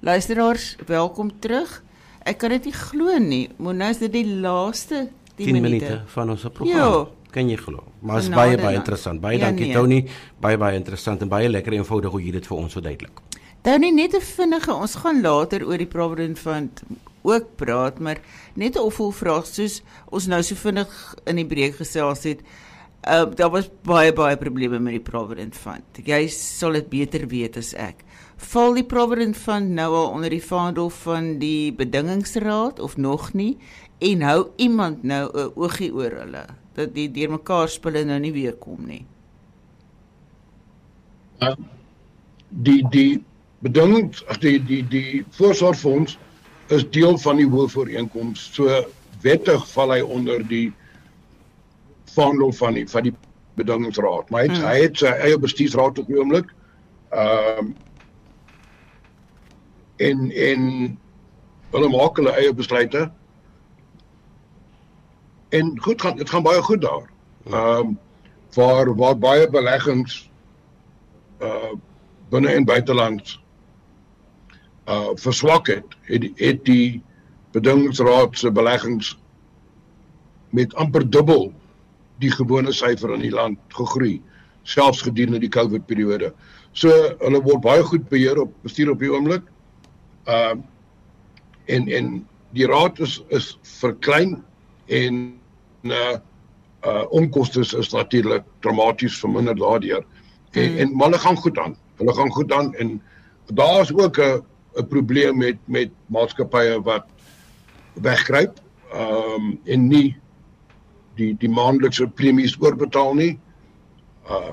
Luisteraars, welkom terug. Ek kan dit nie glo nie. Maar nou is dit die laaste tien minute van ons program. Jo. Kan jy glo? Maar is Genade baie baie dan. interessant. Baie Ja, dankie nee. Tony. Baie baie interessant en baie lekker eenvoudig hoe jy dit vir ons verduidelik. Tony, net 'n vinnige, ons gaan later oor die Provident Fund ook praat, maar net 'n opvolgvraag, soos ons nou so vinnig in die breek gesels het, uh, daar was baie baie probleme met die Provident Fund. Jy sal dit beter weet as ek. Val die Provident Fund nou al onder die vaandel van die bedingingsraad of nog nie? En hou iemand nou 'n oogie oor hulle dat die deurmekaar spulle nou nie weer kom nie? Uh, die die bedingings, ag die die die voorsorgfonds is deel van die hoofooreenkoms. So wettig val hy onder die vaandel van die van die bedingingsraad. Maar hy het, hmm. hy het sy eie bestuursraad op die oomblik. Ehm um, en en hulle maak hulle eie besluite. En goed gaan, dit gaan baie goed daar. Ehm um, waar waar baie beleggings uh binne en buiteland uh verswak het, het die, het die bedingingsraad se beleggings met amper dubbel die gewone syfer in die land gegroei, selfs gedurende die COVID periode. So hulle word baie goed beheer op bestuur op die oomblik. Uh en en die raad is is verklein en uh uh onkoste is natuurlik dramaties verminder daardeur. En, mm. en maar hulle gaan goed aan. Hulle gaan goed aan en daar is ook 'n 'n probleem met met maatskappye wat wegkruip um en nie die die maandelikse premies oorbetaal nie. Uh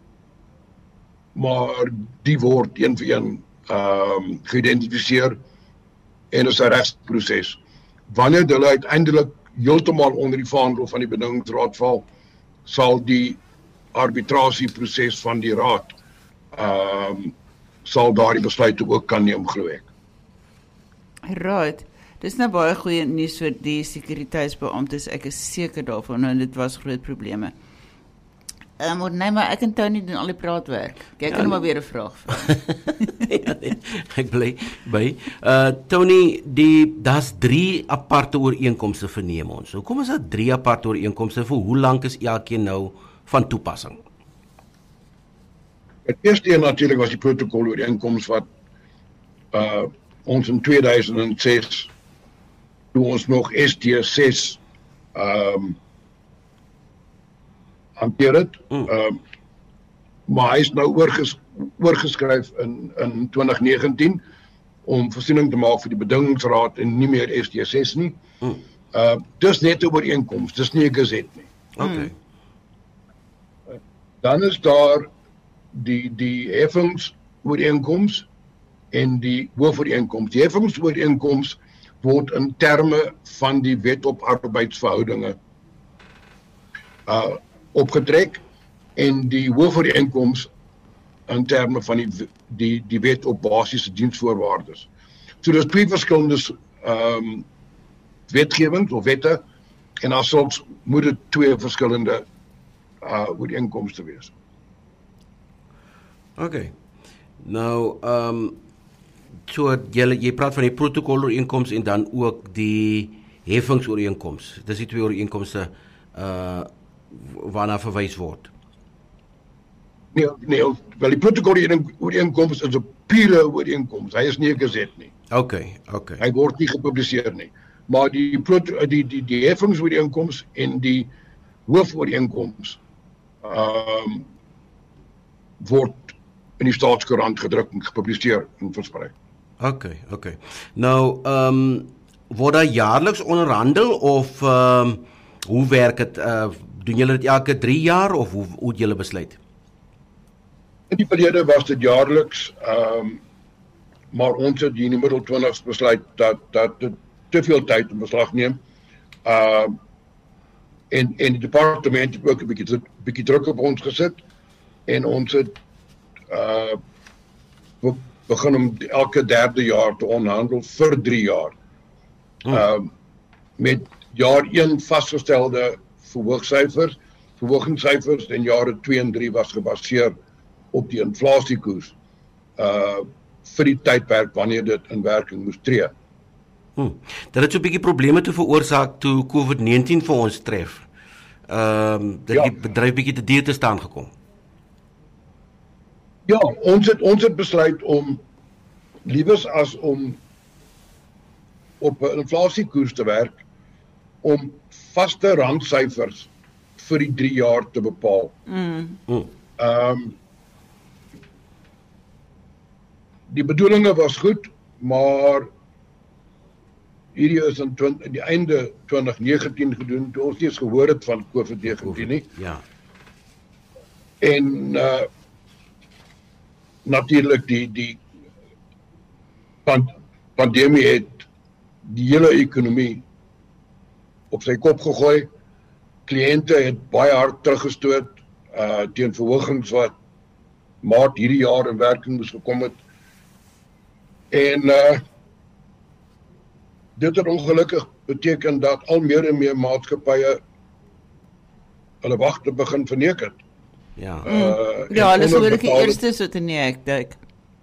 maar die word een vir een um geïdentifiseer en is 'n regsproses. Wanneer hulle uiteindelik heeltemal onder die vaandel van die bedingingsraad val, sal die arbitrasieproses van die raad um sal daardie besluite ook kan neem, glo ek. Right. Dis nou baie goeie nuus vir die sekuriteitsbeamptes. Ek is seker daarvan en dit was groot probleme. Ehm um, nee, maar ek en Tony doen al die praatwerk. Jy kan ja, maar weer 'n vraag vra. Ja, nee, ek bly by. Uh Tony, die daar's drie aparte ooreenkomste verneem ons. Hoekom is daar drie aparte ooreenkomste? Vir hoe lank is elkeen nou van toepassing? Het eerste een natuurlik was die protokol ooreenkoms wat uh ons in twee duisend ses toe ons nog S T ses ehm um, hanteer het. Mm. Um, maar hy is nou oorges, oorgeskryf in in twintig negentien om voorsiening te maak vir die bedingingsraad en nie meer S T ses nie. Mm. Uh dis net 'n ooreenkoms, dis nie 'n gazet nie. Okay. Uh, dan is daar die die heffingsooreenkoms en die hoofooreenkoms. Die heffingsooreenkoms word in terme van die wet op arbeidsverhoudinge uh opgetrek en die hoofooreenkoms in terme van die die die wet op basiese diensvoorwaardes. So daar's twee verskillende ehm um, wetgewings of wette en daar sal moet dit twee verskillende uh ooreenkomste wees. Okay. Nou ehm um, so jy jy praat van die protokolooreenkoms en dan ook die heffingsooreenkoms. Dis die twee ooreenkomste uh waarna verwys word. Nee, nee, wel die protokolooreenkoms is 'n pure ooreenkoms. Hy is nie 'n gazet nie. Okay, okay. Hy word nie gepubliseer nie. Maar die proto, die die die heffingsooreenkoms en die hoofooreenkoms ehm um, word in die Staatskoerant gedruk en gepubliseer en versprei. Okay, okay. Nou, ehm um, word daar jaarliks onderhandel of ehm um, hoe werk dit? Uh, doen julle dit elke drie jaar of hoe hoe het julle besluit? In die periode was dit jaarliks, ehm um, maar ons het in die middel twintigs besluit dat dat dit te veel tyd in beslag neem. Ehm uh, en en die departement het ook 'n bietjie 'n bietjie druk op ons gesit en ons het uh we begin om elke derde jaar te onderhandel vir drie jaar. Ehm uh, met jaar een vasgestelde verhoogsyfers, verhogingssyfers en jare twee en drie was gebaseer op die inflasiekoers. Uh vir die tydperk wanneer dit in werking moes tree. Hmm. Dat het so 'n bietjie probleme te veroorsaak toe COVID negentien vir ons tref. Ehm um, dat Ja. die bedryf bietjie te duur te staan gekom. Ja, ons het ons het besluit om liewers as om op 'n inflasiekoers te werk om vaste randsyfers vir die drie jaar te bepaal. Mm. Hmm. Ehm um, die bedoelinge was goed, maar hierdie is in twintig, die einde twintig negentien gedoen, toe ons nie eens gehoor het van COVID negentien nie. Ja. En uh natuurlik die die pand, pandemie het die hele ekonomie op sy kop gegooi. Kliënte het baie hard teruggestoot uh teen verhogings wat maart hierdie jaar in werking moes gekom het. En uh dit het ongelukkig beteken dat al meer en meer maatskappye hulle wagte begin verneek het. Ja. Uh, Ja, hulle is oor die onderbetaalde- eerste so te nee, ek dink.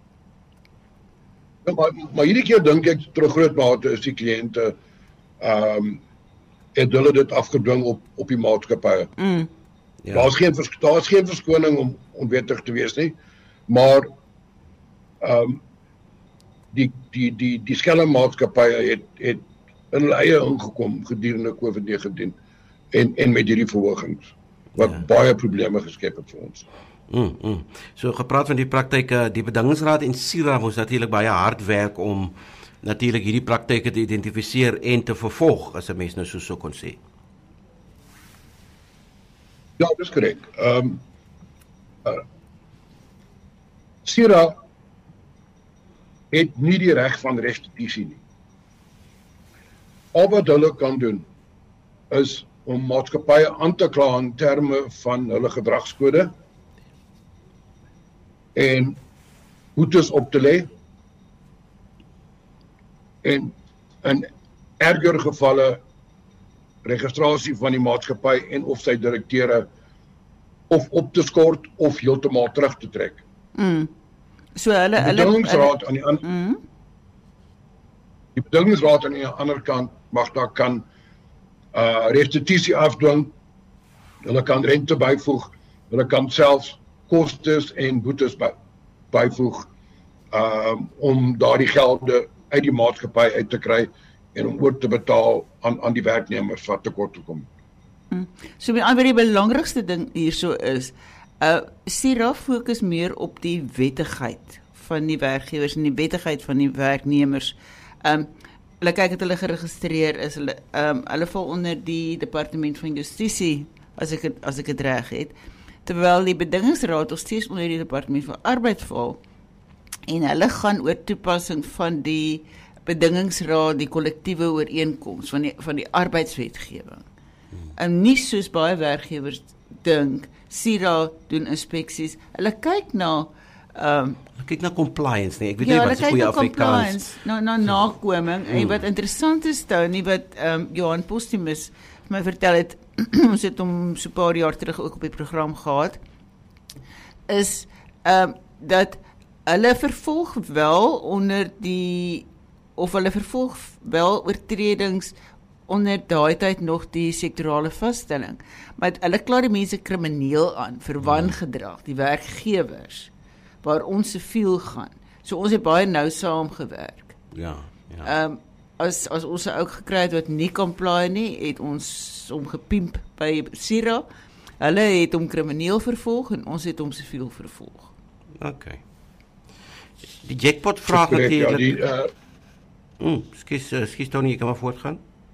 Ja, maar, maar hierdie keer dink ek tot 'n groot mate is die kliënte ehm um, het hulle dit afgedwing op op die maatskappye. Mm. Ja. Daar's geen vers, daar's geen verskoning om onwettig te wees nie, maar ehm um, die die die die skelmmaatskappye het het in hulle eie ingekom gedurende COVID negentien en en met hierdie verhogings wat Ja. baie probleme geskep het vir ons. Mm, mm. So gepraat van die praktyke, die bedingingsraad en SIRA moes natuurlik baie hard werk om natuurlik hierdie praktyke te identifiseer en te vervolg, as 'n mens nou so sou kon sê. Ja, dis korrek. Ehm um, uh, SIRA het nie die reg van restituisie nie. Al wat hulle kan doen is om maatskappye aan te kla in terme van hulle gedragskode en boetes op te lê en in erger gevalle registrasie van die maatskappy en of sy direkteure of op te skort of heeltemal terug te trek. Mm. So hulle Die hulle bedingingsraad aan die an, Mm. die bedingingsraad aan die ander kant mag daar kan uh restituisie afdwing. Hulle kan rente byvoeg, hulle kan selfs kostes en boetes by, byvoeg um om daardie gelde uit die maatskappy uit te kry en om oor te betaal aan aan die werknemers wat tekort gekom het. So met ander die belangrikste ding hierso is, uh SIRA fokus meer op die wettigheid van die werkgewers en die wettigheid van die werknemers. Um hulle kyk het hulle geregistreer is, hulle um hulle val onder die Departement van Justisie as ek het, as ek dit reg het. Terwyl die bedingingsraad nog steeds onder die Departement van Arbeid val en hulle gaan oor toepassing van die bedingingsraad, die kollektiewe ooreenkoms van die van die arbeidswetgewing. En nie soos baie werkgewers dink, SIRA doen inspeksies. Hulle kyk na ehm Hulle kyk na compliance, nee. Ek weet ja, nie hulle wat se kyk goeie na Afrikaans. compliance, na na nakoming. En wat interessant is Tony, wat ehm um, Johan Postumus vir my vertel het, ons het hom so 'n paar jaar terug ook op die program gehad, is ehm um, dat hulle vervolg wel onder die of hulle vervolg wel oortredings onder daai tyd nog die sektorale vaststelling. Maar hulle kla die mense krimineel aan vir wangedrag, die werkgewers, waar ons siviel gaan. So ons het baie nou saamgewerk. Ja, ja. Ehm um, as as ons 'n ou gekry het wat nie comply nie, het ons hom gepimp by SIRA. Hulle het hom krimineel vervolg en ons het hom siviel vervolg. Okay. Die jackpot vraag Korrek, ja, natuurlik. die uh Mm, skus, uh, skus Tony, jy kan maar voortgaan.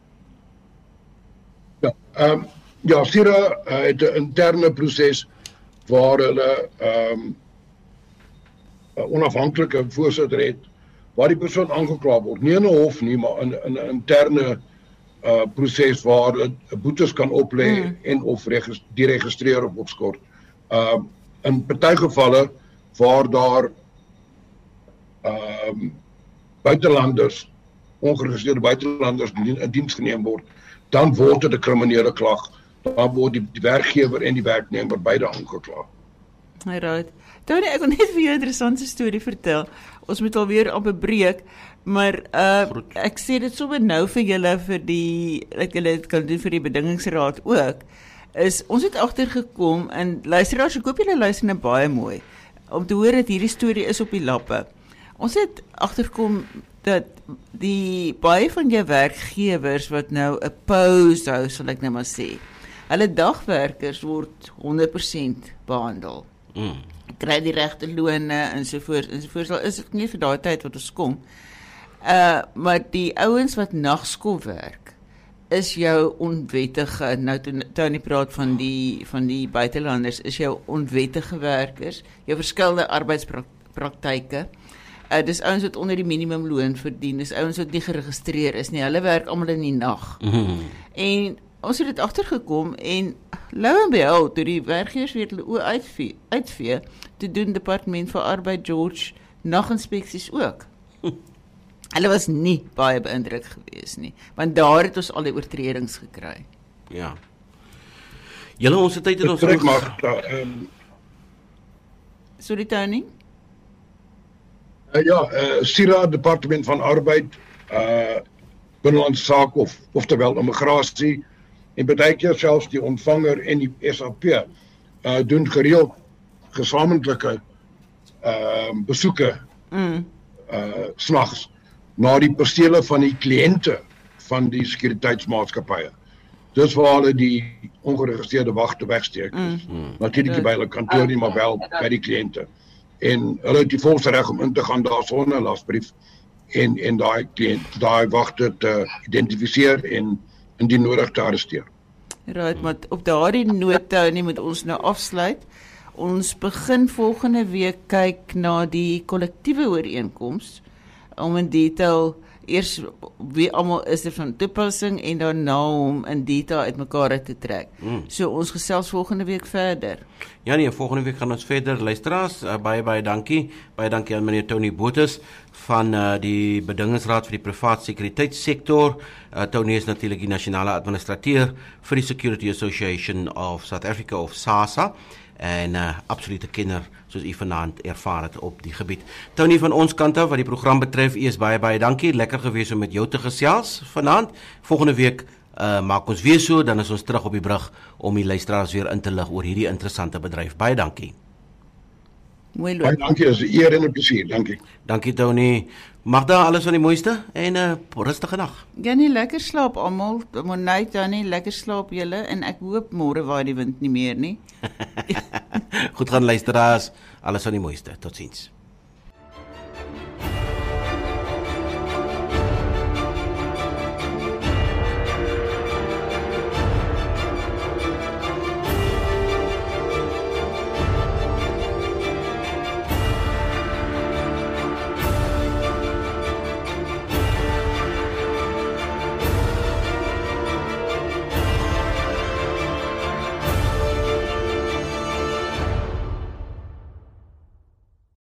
Ja, ehm um, ja, SIRA uh, het 'n interne proses waar hulle ehm um, 'n onafhanklike voorsitter het waar die persoon aangekla word. Nie in 'n hof nie, maar in 'n interne uh proses waar hulle boetes kan oplê mm. en of regis, die registreer op opskort. Ehm um, in party gevalle waar daar ehm um, buitelanders, ongeregistreerde buitelanders in diens geneem word, dan word dit 'n kriminele klag. Dan word die, die werkgewer en die werknemer beide aangekla. Right. Tony, ek wil net vir jou 'n interessante storie vertel. Ons moet alweer op 'n breek, maar uh, ek sê dit sommer nou vir julle vir die dat julle dit kan doen vir die bedingingsraad ook. Is ons het agtergekom en luisteraars, ek hoop julle luister nou baie mooi om te hoor dat hierdie storie is op die lappe. Ons het agtergekom dat die baie van jou werkgewers wat nou 'n pause hou, sal ek nou maar sê, hulle dagwerkers word honderd persent behandel. Mm. Kry die regte lone ensovoorts ensovoorts. Al is dit nie vir daai tyd wat ons kom. Uh maar die ouens wat nagskool werk is jou onwettige, nou toe Tony praat van die van die buitelanders, is jou onwettige werkers, jou verskillende arbeidspraktyke. Uh, dis ouens wat onder die minimumloon verdien, dis ouens wat nie geregistreer is nie, hulle werk almal in die nag. Mm. En ons het dit agtergekom en lou en behold, toe die werkgewers weer hulle oë uitvee, uitvee, toe doen Departement van Arbeid George naginspeksies ook. Hulle was nie baie beïndruk gewees nie, want daar het ons al die oortredings gekry. Ja. Julle ons het tyd in ons Trek maar, uh, um, Sorry Tony? uh, ja, uh, SIRA, Departement van Arbeid, uh, Binnelandse Sake of oftewel immigrasie en baie keer selfs die ontvanger en die S A P uh, doen gereeld gesamentlike uh, besoeke Mm. uh, snags na die persele van die kliënte van die sekuriteitsmaatskappye. Dis waar hulle die ongeregistreerde wagte wegsteek. Mm. Natuurlik nie by hulle kantoor nie, maar wel by die kliënte. En hulle het die volste reg om in te gaan daar sonder 'n lasbrief en en daai kliënt, daai wagte te identifiseer en indien nodig te arresteer. Right, maar op daardie noot Tony moet ons nou afsluit. Ons begin volgende week kyk na die kollektiewe ooreenkoms om in detail eers wie almal is er van toepassing en daarna om in detail uitmekaar uit te trek. Mm. So ons gesels volgende week verder. Ja nee, volgende week gaan ons verder. Luisteraars, uh, baie baie dankie. Baie dankie aan meneer Tony Botha van uh, die bedingingsraad vir die privaat sekuriteitssektor. Uh, Tony is natuurlik die nasionale administrateur vir die Security Association of South Africa of SASA. En uh, absolute kenner soos u vanaand ervaar het op die gebied. Tony van ons kant af wat die program betref, u is baie baie dankie. Lekker gewees om met jou te gesels vanaand. Volgende week uh, maak ons weer so, dan is ons terug op die brug om die luisteraars weer in te lig oor hierdie interessante bedryf. Baie dankie. Mooi Baie dankie, is 'n eer en 'n plesier. Dankie. Dankie Tony. Magda, alles van die mooiste en 'n uh, rustige nag. Ja nee, lekker slaap almal. Monite dan nie, lekker slaap julle en ek hoop môre waai die wind nie meer nie. Goed gaan luisteraars. Alles van die mooiste. Totsiens.